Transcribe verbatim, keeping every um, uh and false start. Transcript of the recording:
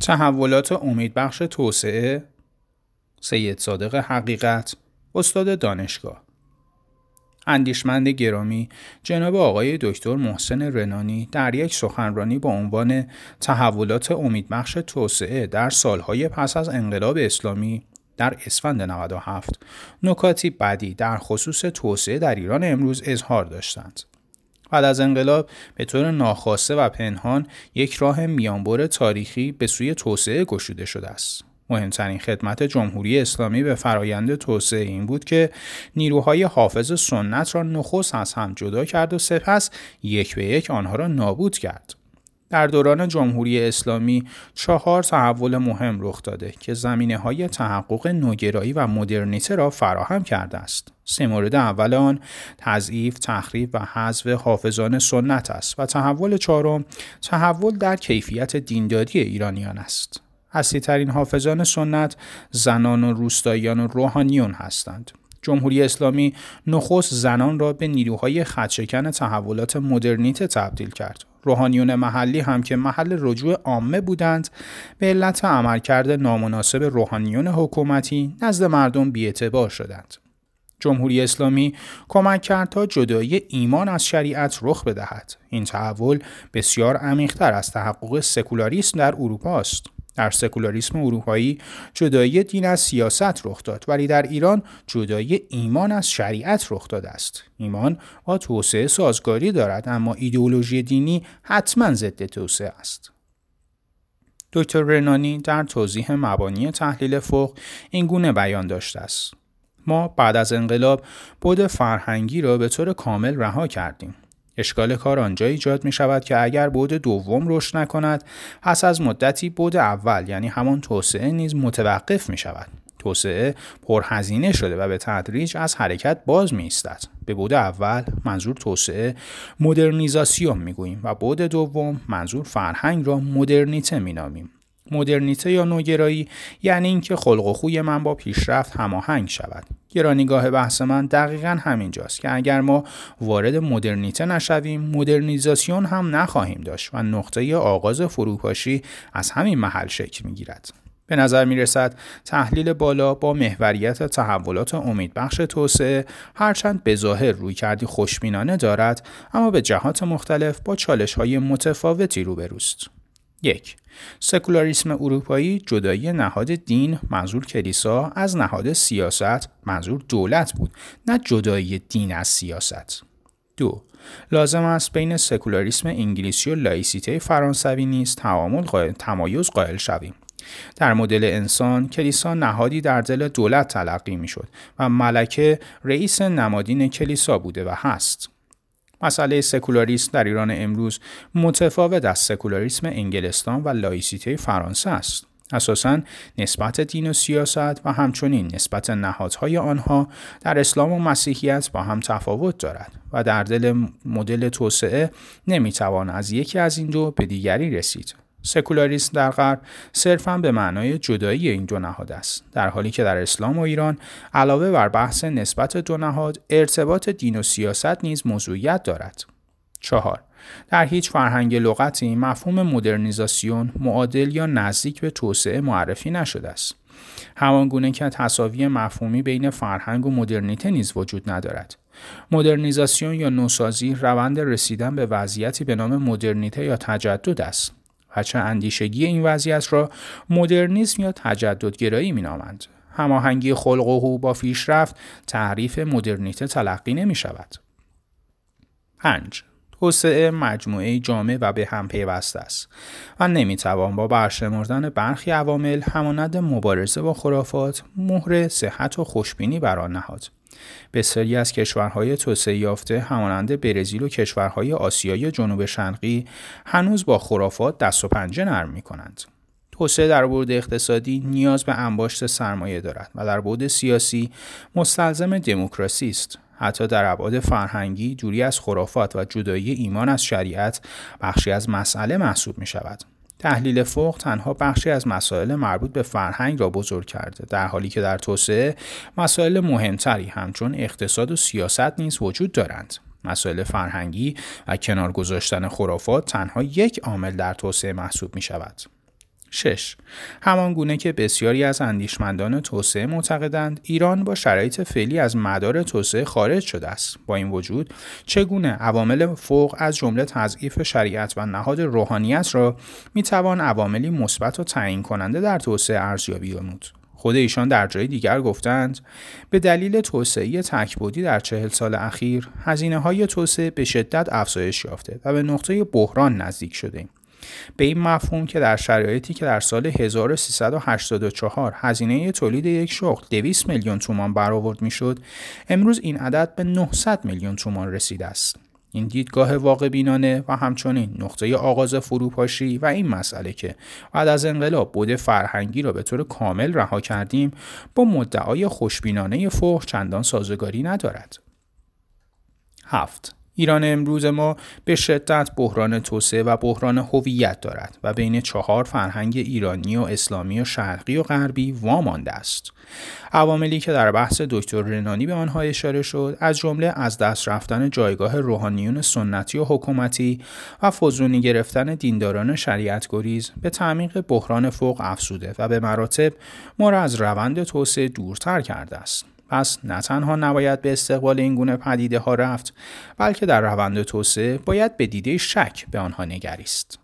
تحولات امیدبخش توسعه، سید صادق حقیقت، استاد دانشگاه. اندیشمند گرامی جناب آقای دکتر محسن رنانی در یک سخنرانی با عنوان تحولات امیدبخش توسعه در سالهای پس از انقلاب اسلامی در اسفند نود و هفت نکاتی بدی در خصوص توسعه در ایران امروز اظهار داشتند. بعد از انقلاب به طور ناخواسته و پنهان یک راه میانبر تاریخی به سوی توسعه گشوده شده است. مهمترین خدمت جمهوری اسلامی به فرایند توسعه این بود که نیروهای حافظ سنت را نخست از هم جدا کرد و سپس یک به یک آنها را نابود کرد. در دوران جمهوری اسلامی چهار تحول مهم رخ داده که زمینه‌های تحقق نوگرایی و مدرنیته را فراهم کرده است. سه مورد اول آن تضعیف، تخریب و حذف حافظان سنت است و تحول چهارم تحول در کیفیت دینداری ایرانیان است. اصلی‌ترین حافظان سنت زنان و روستاییان و روحانیون هستند. جمهوری اسلامی نخست زنان را به نیروهای خدشه‌کن تحولات مدرنیته تبدیل کرد. روحانیون محلی هم که محل رجوع عامه بودند، به علت عملکرد نامناسب روحانیون حکومتی نزد مردم بی‌اعتبار شدند. جمهوری اسلامی کمک کرد تا جدایی ایمان از شریعت رخ بدهد. این تحول بسیار عمیق‌تر از تحقق سکولاریسم در اروپا است. در سکولاریسم اروپایی جدایی دین از سیاست رخ داد، ولی در ایران جدایی ایمان از شریعت رخ داده است. ایمان با توسعه سازگاری دارد، اما ایدئولوژی دینی حتما ضد توسعه است. دکتر رنانی در توضیح مبانی تحلیل فقه این گونه بیان داشته است: ما بعد از انقلاب بعد فرهنگی را به طور کامل رها کردیم. اشکال کار آنجا ایجاد می شود که اگر بعد دوم رشد نکند، پس از مدتی بعد اول یعنی همان توسعه نیز متوقف می شود. توسعه پرهزینه شده و به تدریج از حرکت باز می ایستد. به بعد اول منظور توسعه مدرنیزاسیون می گوییم و بعد دوم منظور فرهنگ را مدرنیته می نامیم. مدرنیته یا نوگرایی یعنی اینکه خلق و خوی من با پیشرفت هماهنگ شود. گرانیگاه بحث من دقیقاً همینجاست که اگر ما وارد مدرنیته نشویم، مدرنیزاسیون هم نخواهیم داشت و نقطه آغاز فروپاشی از همین محل شکل می‌گیرد. به نظر می‌رسد تحلیل بالا با محوریت تحولات امیدبخش توسعه هرچند به ظاهر رویکردی خوشبینانه دارد، اما به جهات مختلف با چالش‌های متفاوتی روبروست. یک، سکولاریسم اروپایی جدایی نهاد دین منظور کلیسا از نهاد سیاست منظور دولت بود، نه جدایی دین از سیاست. دو، لازم است بین سکولاریسم انگلیسی و لایسیته فرانسوی نیز تعامل قائل تمایز قائل شویم. در مدل انسان کلیسا نهادی در دل دولت تلقی میشد و ملکه رئیس نمادین کلیسا بوده و هست. مسئله سکولاریسم در ایران امروز متفاوت از سکولاریسم انگلستان و لایسیته فرانسه است. اساساً نسبت دین و سیاست و همچنین نسبت نهادهای آنها در اسلام و مسیحیت با هم تفاوت دارد و در دل مدل توسعه نمیتوان از یکی از این دو به دیگری رسید. سکولاریسم در غرب صرفاً به معنای جدایی این دو نهاد است، در حالی که در اسلام و ایران علاوه بر بحث نسبت دو نهاد، ارتباط دین و سیاست نیز موضوعیت دارد. چهار، در هیچ فرهنگ لغتی مفهوم مدرنیزاسیون معادل یا نزدیک به توسعه معرفی نشده است. همان گونه که تساوی مفهومی بین فرهنگ و مدرنیته نیز وجود ندارد. مدرنیزاسیون یا نوسازی روند رسیدن به وضعیتی به نام مدرنیته یا تجدد است. بچه اندیشگی این وضعیت را مدرنیسم یا تجددگرایی می‌نامند. هماهنگی خلق و خو با پیشرفت تعریف مدرنیته تلقی نمی‌شود. پنج، توسعه مجموعه جامع و به هم پیوسته است و نمی‌توان با برشمردن برخی عوامل همانند مبارزه با خرافات مهر صحت و خوشبینی بر آن نهاد. بسیاری از کشورهای توسعه یافته همانند برزیل و کشورهای آسیای جنوب شرقی هنوز با خرافات دست و پنجه نرم می‌کنند. توسعه در بعد اقتصادی نیاز به انباشت سرمایه دارد و در بعد سیاسی مستلزم دموکراسی است. حتی در ابعاد فرهنگی دوری از خرافات و جدایی ایمان از شریعت بخشی از مسئله محسوب می‌شود. تحلیل فقه تنها بخشی از مسائل مربوط به فرهنگ را بزرگ کرده، در حالی که در توسعه مسائل مهمتری همچون اقتصاد و سیاست نیز وجود دارند. مسائل فرهنگی و کنار گذاشتن خرافات تنها یک عامل در توسعه محسوب می شود. شش. همان گونه که بسیاری از اندیشمندان توسعه معتقدند ایران با شرایط فعلی از مدار توسعه خارج شده است. با این وجود چگونه عوامل فوق از جمله تضعیف شریعت و نهاد روحانیت را میتوان عواملی مثبت و تعیین کننده در توسعه ارزیابی نمود؟ خود ایشان در جای دیگر گفتند به دلیل توسعه تک‌بعدی در چهل سال اخیر هزینه‌های توسعه به شدت افزایش یافته و به نقطه بحران نزدیک شده. به این مفهوم که در شرایطی که در سال هزار و سیصد و هشتاد و چهار هزینه تولید یک شغل دویست میلیون تومان برآورد میشد، امروز این عدد به نهصد میلیون تومان رسیده است. این دیدگاه واقع بینانه و همچنین نقطه آغاز فروپاشی و این مسئله که بعد از انقلاب بعد فرهنگی را به طور کامل رها کردیم با مدعای خوشبینانه فوق چندان سازگاری ندارد. هفت. ایران امروز ما به شدت بحران توسعه و بحران هویت دارد و بین چهار فرهنگ ایرانی و اسلامی و شرقی و غربی وامانده است. عواملی که در بحث دکتر رنانی به آنها اشاره شد از جمله از دست رفتن جایگاه روحانیون سنتی و حکومتی و فزونی گرفتن دینداران شریعت گریز به تعمیق بحران فوق افزوده و به مراتب ما را از روند توسعه دورتر کرده است. پس نه تنها نباید به استقبال این گونه پدیده ها رفت، بلکه در روند توسعه باید به دیده شک به آنها نگریست.